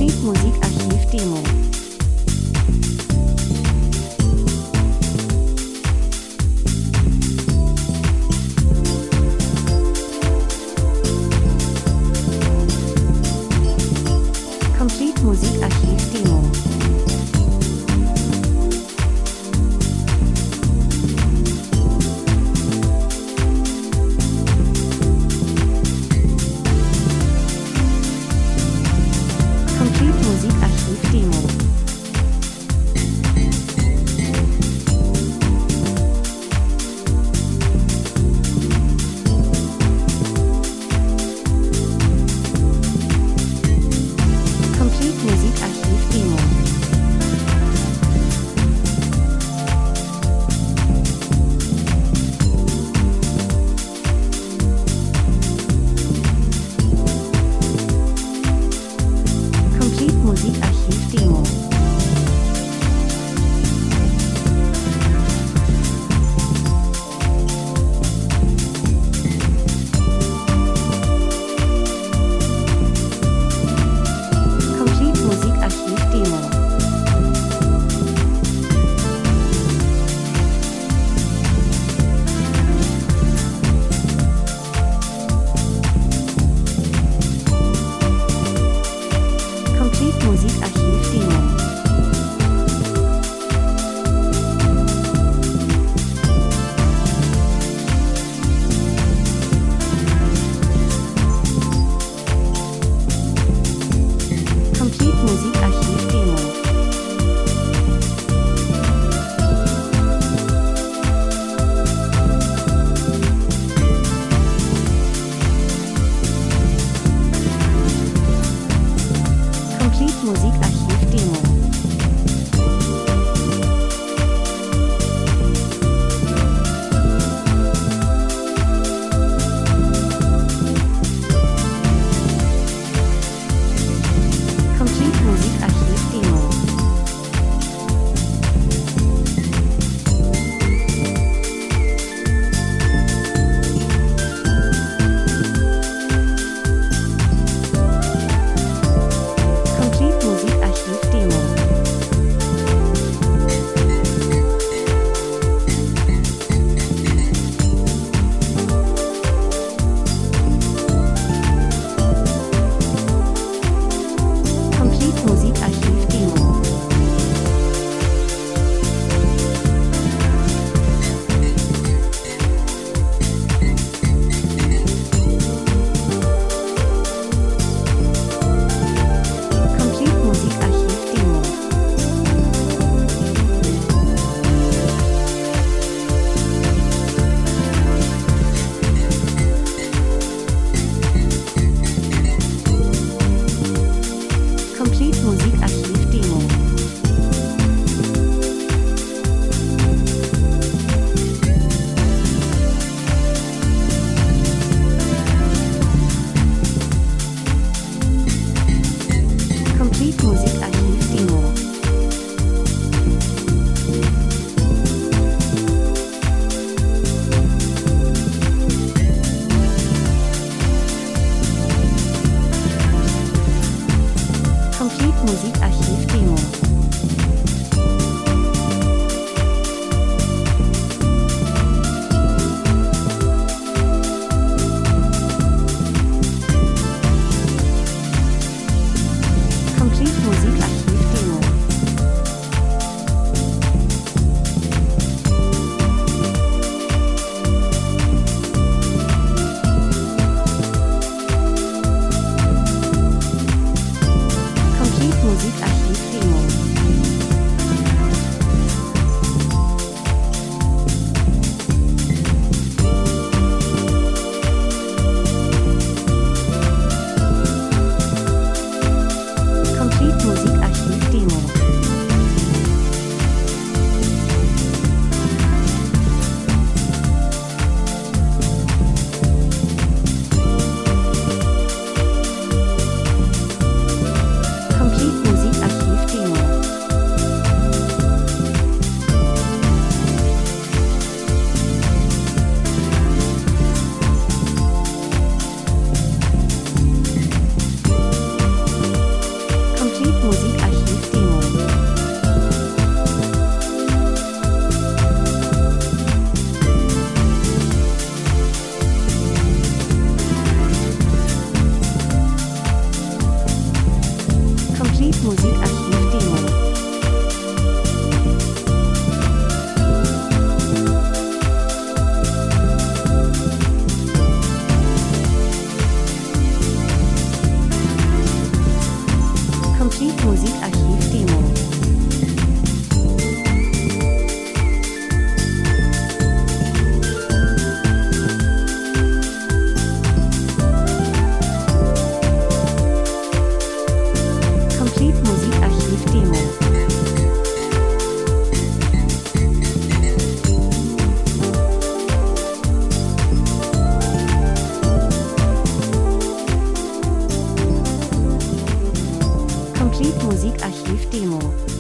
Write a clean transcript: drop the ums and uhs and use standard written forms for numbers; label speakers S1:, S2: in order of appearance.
S1: Complete Musikarchiv Demo. Complete Musikarchiv Demo. Complete Musikarchiv Demo. Complete Musikarchiv Demo. Complete Musikarchiv Demo. Complete Musikarchiv Demo. Complete Musikarchiv Demo. Complete Musikarchiv Demo. Complete Musikarchiv Demo. Complete Musikarchiv Demo. Complete Musikarchiv Demo. Complete Musikarchiv Demo. Complete Musikarchiv Demo. Complete Musikarchiv Demo. Complete Musikarchiv Demo. Complete Musikarchiv Demo. Complete Musikarchiv Demo. Complete Musikarchiv Complete Musikarchiv Demo. Complete Musikarchiv Demo. Complete Musikarchiv Demo. Complete Musikarchiv Demo.